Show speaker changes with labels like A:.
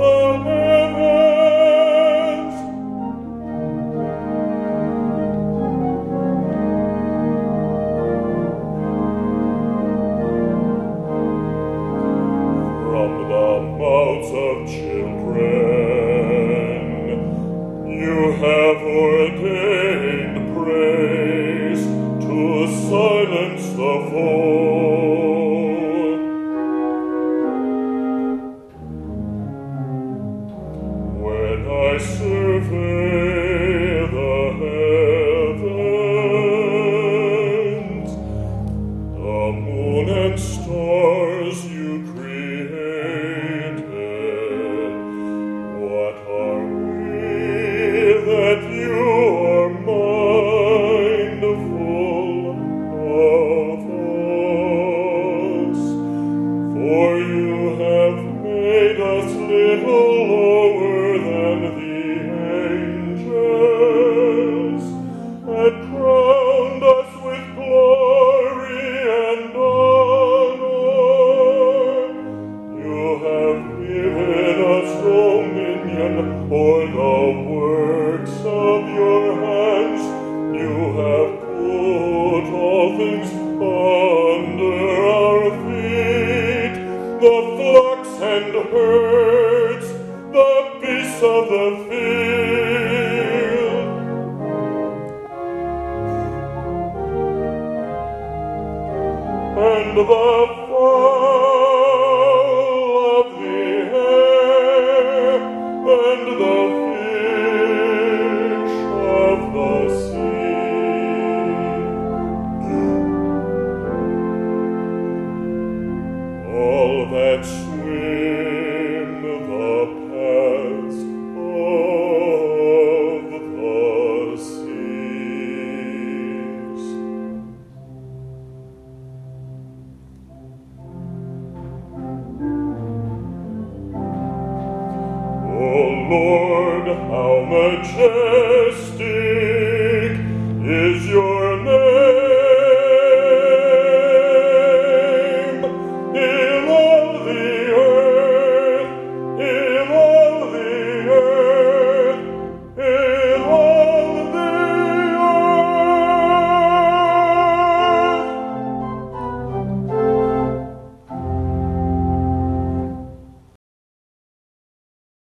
A: Of children, you have ordained praise to silence the foe. When I survey the heavens, the moon and stars you created, that you are mindful of us, for you have made us little lower than the angels, and crowned us with glory and honor. You have given us dominion o'er the works of your hands. You have put all things under our feet, the flocks and herds, the beasts of the field, and the fowl of the air, and the fish of the sea, all that swim the paths of the seas. O Lord, how majestic is your